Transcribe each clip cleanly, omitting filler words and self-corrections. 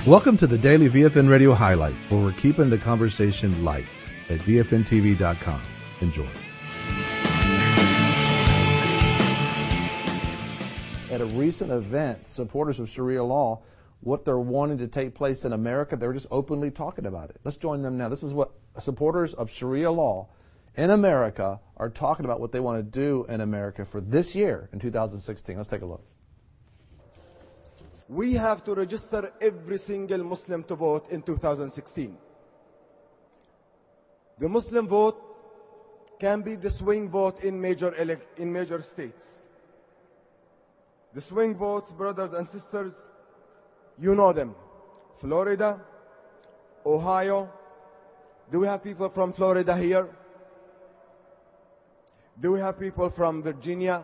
Welcome to the Daily VFN Radio Highlights, where we're keeping the conversation light at VFNTV.com. Enjoy. At a recent event, supporters of Sharia law, what they're wanting to take place in America, they're just openly talking about it. Let's join them now. This is what supporters of Sharia law in America are talking about, what they want to do in America for this year in 2016. Let's take a look. We have to register every single Muslim to vote in 2016. The Muslim vote can be the swing vote in major states. The swing votes, brothers and sisters, you know them. Florida, Ohio. Do we have people from Florida here? Do we have people from Virginia,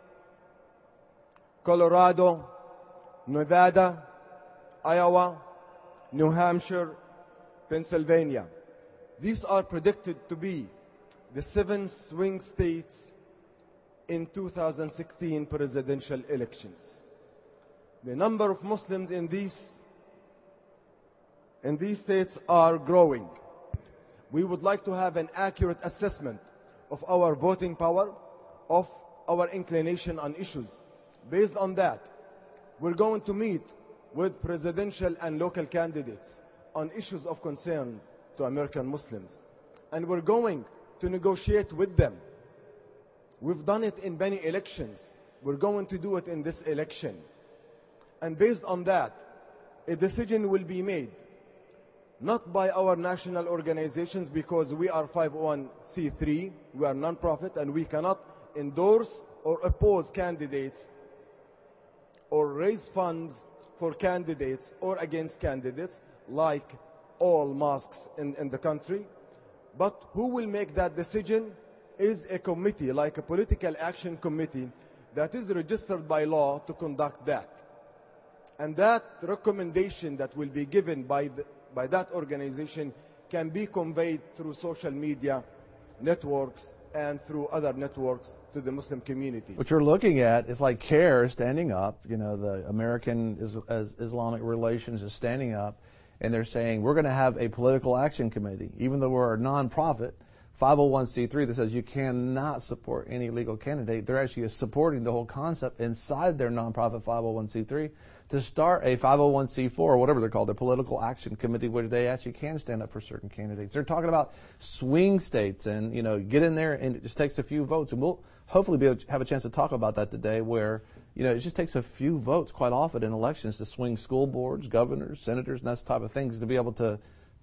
Colorado, Nevada, Iowa, New Hampshire, Pennsylvania? These are predicted to be the 7 swing states in 2016 presidential elections. The number of Muslims in these states are growing. We would like to have an accurate assessment of our voting power, of our inclination on issues. Based on that, we're going to meet with presidential and local candidates on issues of concern to American Muslims. And we're going to negotiate with them. We've done it in many elections. We're going to do it in this election. And based on that, a decision will be made, not by our national organizations, because we are 501c3, we are non-profit, and we cannot endorse or oppose candidates or raise funds for candidates or against candidates like all mosques in the country. But who will make that decision is a committee, like a political action committee, that is registered by law to conduct that. And that recommendation that will be given by that organization can be conveyed through social media networks and through other networks to the Muslim community. What you're looking at is like CARE standing up, the American Islamic Relations is standing up, and they're saying, we're going to have a political action committee. Even though we're a nonprofit, 501c3 that says you cannot support any legal candidate, they're actually supporting the whole concept inside their nonprofit 501c3 to start a 501c4 or whatever they're called, their political action committee, where they actually can stand up for certain candidates. They're talking about swing states and, get in there, and it just takes a few votes. And we'll hopefully be able to have a chance to talk about that today, where, it just takes a few votes quite often in elections to swing school boards, governors, senators, and that type of things to be able to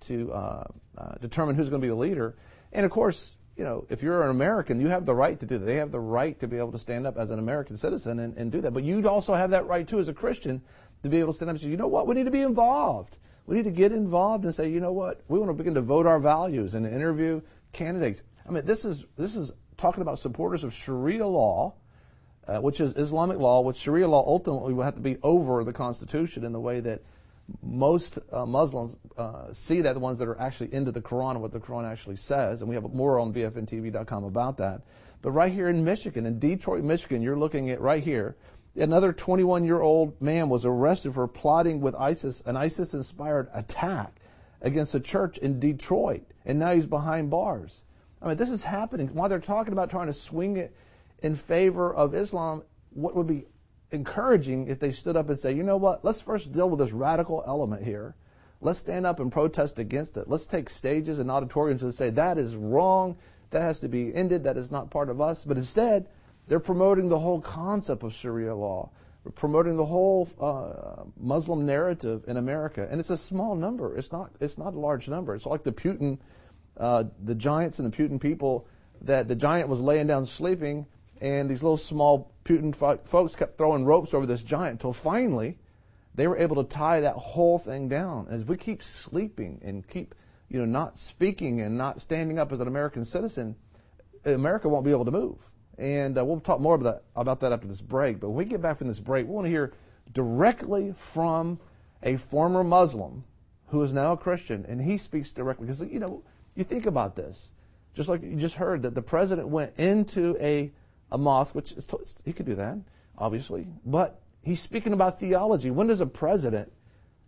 determine who's going to be the leader. And of course, if you're an American, you have the right to do that. They have the right to be able to stand up as an American citizen and do that. But you'd also have that right, too, as a Christian, to be able to stand up and say, you know what, we need to be involved. We need to get involved and say, you know what, we want to begin to vote our values and interview candidates. I mean, this is talking about supporters of Sharia law, which is Islamic law, which Sharia law ultimately will have to be over the Constitution in the way that most Muslims see that, the ones that are actually into the Quran and what the Quran actually says. And we have more on VFNTV.com about that. But right here in Michigan, in Detroit, Michigan, you're looking at right here, another 21-year-old man was arrested for plotting with ISIS, an ISIS-inspired attack against a church in Detroit. And now he's behind bars. I mean, this is happening. While they're talking about trying to swing it in favor of Islam, what would be encouraging if they stood up and say, you know what, let's first deal with this radical element here. Let's stand up and protest against it. Let's take stages and auditoriums and say that is wrong, that has to be ended, that is not part of us. But instead, they're promoting the whole concept of Sharia law, promoting the whole Muslim narrative in America. And it's a small number. It's not a large number. It's like the Putin, the giants and the Putin people, that the giant was laying down sleeping, and these little small Putin folks kept throwing ropes over this giant until finally they were able to tie that whole thing down. As we keep sleeping and keep not speaking and not standing up as an American citizen, America won't be able to move. And we'll talk more about that after this break. But when we get back from this break, we want to hear directly from a former Muslim who is now a Christian, and he speaks directly. Because, you think about this. Just like you just heard, that the president went into a mosque, which he could do that, obviously, but he's speaking about theology. When does a president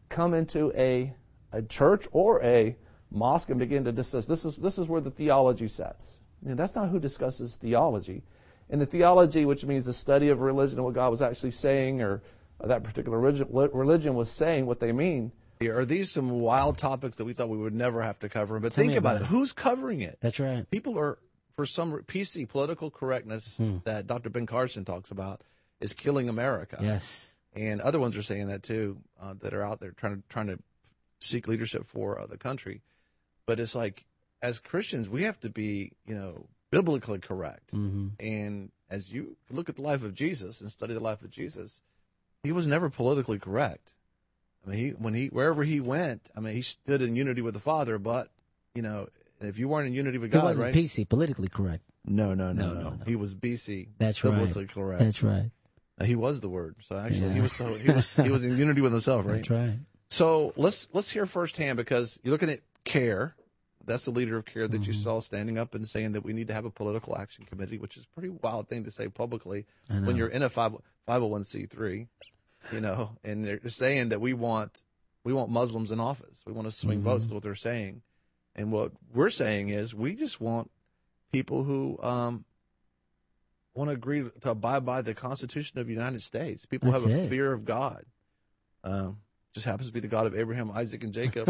come into a church or a mosque and begin to discuss. This is where the theology sets. And that's not who discusses theology. And the theology, which means the study of religion and what God was actually saying, or that particular religion was saying what they mean. Are these some wild topics that we thought we would never have to cover? But think about it. Who's covering it? That's right. People are, for some PC, political correctness that Dr. Ben Carson talks about is killing America. Yes. And other ones are saying that too, that are out there trying to seek leadership for the country. But it's like, as Christians, we have to be, biblically correct. Mm-hmm. And as you look at the life of Jesus and study the life of Jesus, he was never politically correct. I mean, wherever he went, he stood in unity with the Father. But if you weren't in unity with God, he wasn't right? PC, politically correct. No. He was BC. That's biblically right. correct. That's right. He was the Word. So actually, he was in unity with himself, right? That's right. So let's hear firsthand, because you're looking at CARE. That's the leader of CARE that you saw standing up and saying that we need to have a political action committee, which is a pretty wild thing to say publicly when you're in a 501c3, and they're saying that we want Muslims in office. We want to swing votes is what they're saying. And what we're saying is we just want people who want to agree to abide by the Constitution of the United States. People That's have a it. fear of God. Just happens to be the God of Abraham, Isaac, and Jacob.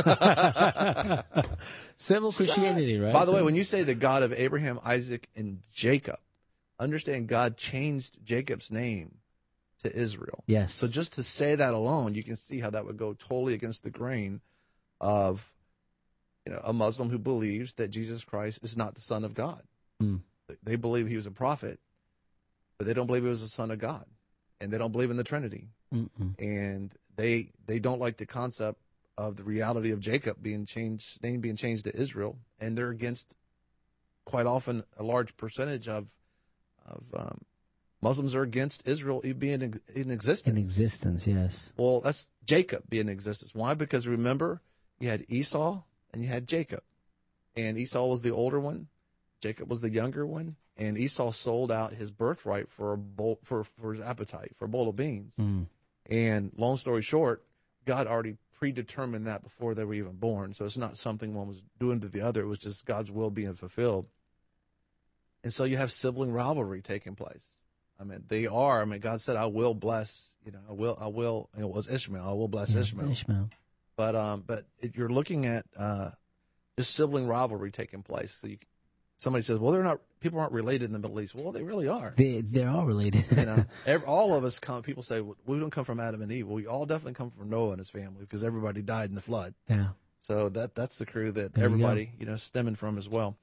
Civil Christianity, right? By the way, when you say the God of Abraham, Isaac, and Jacob, understand God changed Jacob's name to Israel. Yes. So just to say that alone, you can see how that would go totally against the grain of a Muslim who believes that Jesus Christ is not the Son of God. Mm. They believe he was a prophet, but they don't believe he was the Son of God. And they don't believe in the Trinity. Mm-mm. And they don't like the concept of the reality of Jacob being changed, name being changed to Israel, and they're against quite often a large percentage of Muslims are against Israel being in existence. In existence, yes. Well, that's Jacob being in existence. Why? Because remember, you had Esau and you had Jacob, and Esau was the older one, Jacob was the younger one, and Esau sold out his birthright for his appetite for a bowl of beans. Mm. And long story short, God already predetermined that before they were even born. So it's not something one was doing to the other. It was just God's will being fulfilled. And so you have sibling rivalry taking place. God said, I will bless, I will, it was Ishmael, I will bless Ishmael. But you're looking at just sibling rivalry taking place. So somebody says, well, people aren't related in the Middle East. Well, they really are. They're all related. All of us come. People say, well, we don't come from Adam and Eve. Well, we all definitely come from Noah and his family, because everybody died in the flood. Yeah. So that's the crew that There everybody stemming from as well.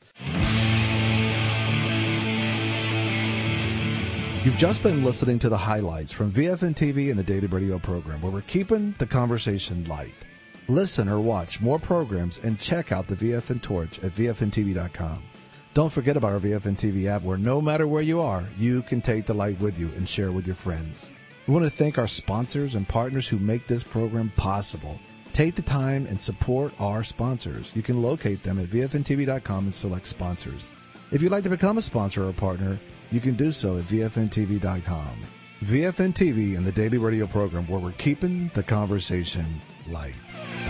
You've just been listening to the highlights from VFN TV and the Daily Radio program, where we're keeping the conversation light. Listen or watch more programs and check out the VFN Torch at VFNTV.com. Don't forget about our VFN TV app, where no matter where you are, you can take the light with you and share with your friends. We want to thank our sponsors and partners who make this program possible. Take the time and support our sponsors. You can locate them at VFNTV.com and select sponsors. If you'd like to become a sponsor or a partner, you can do so at VFNTV.com. VFN TV and the Daily Radio program, where we're keeping the conversation light.